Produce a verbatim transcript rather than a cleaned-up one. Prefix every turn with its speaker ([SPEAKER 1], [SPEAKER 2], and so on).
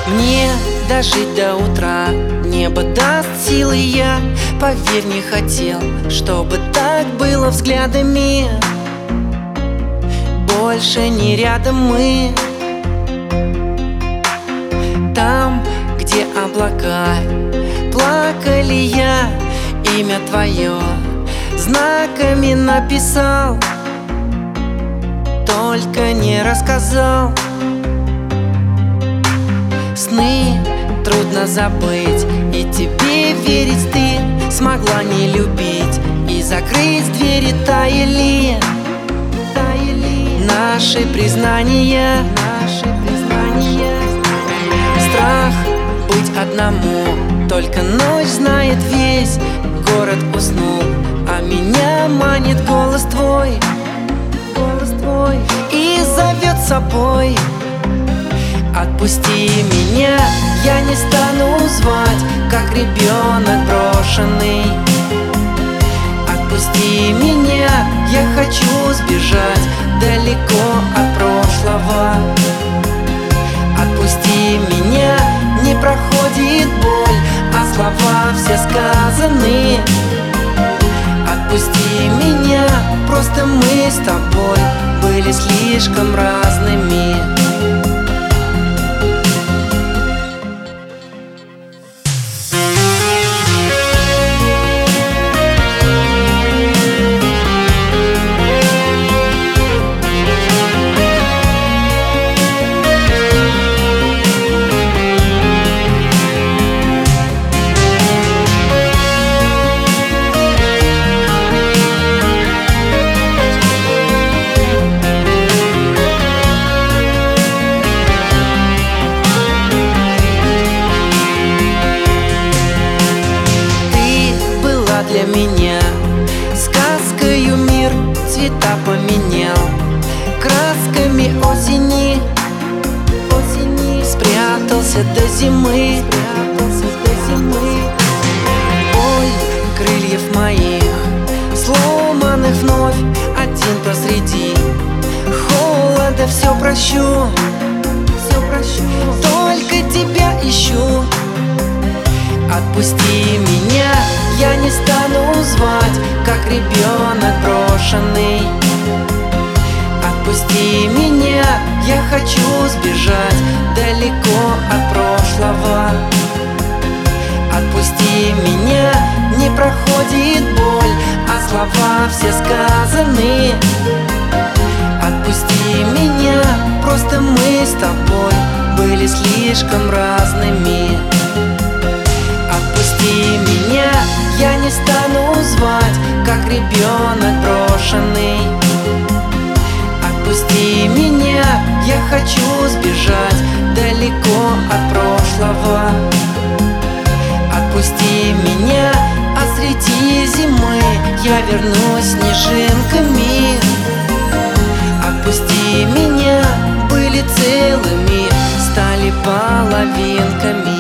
[SPEAKER 1] Мне дожить до утра небо даст силы, я, поверь, не хотел, чтобы так было взглядами. Больше не рядом мы. Там, где облака плакали, я имя твое знаками написал, только не рассказал. Сны трудно забыть, и тебе верить ты смогла не любить, и закрыть двери таяли, таяли наши признания, наши признания. Страх быть одному, только ночь знает весь город уснул, а меня манит голос твой, голос твой, и зовет с собой. Отпусти меня, я не стану звать, как ребенок брошенный. Отпусти меня, я хочу сбежать далеко от прошлого. Отпусти меня, не проходит боль, а слова все сказаны. Отпусти меня, просто мы с тобой были слишком разными. Для меня сказкою мир цвета поменял, красками осени, осени спрятался до зимы, спрятался до зимы. Ой, крыльев моих сломанных вновь один посреди холода, все прощу, все прощу, только тебя ищу. Отпусти меня, я не стану звать, как ребенок брошенный. Отпусти меня, я хочу сбежать далеко от прошлого. Отпусти меня, не проходит боль, а слова все сказаны. Отпусти меня, просто мы с тобой были слишком разными. Отпусти меня, я не стану звать, как ребенок брошенный. Отпусти меня, я хочу сбежать далеко от прошлого. Отпусти меня, а среди зимы я вернусь снежинками. Отпусти меня, были целыми, стали половинками.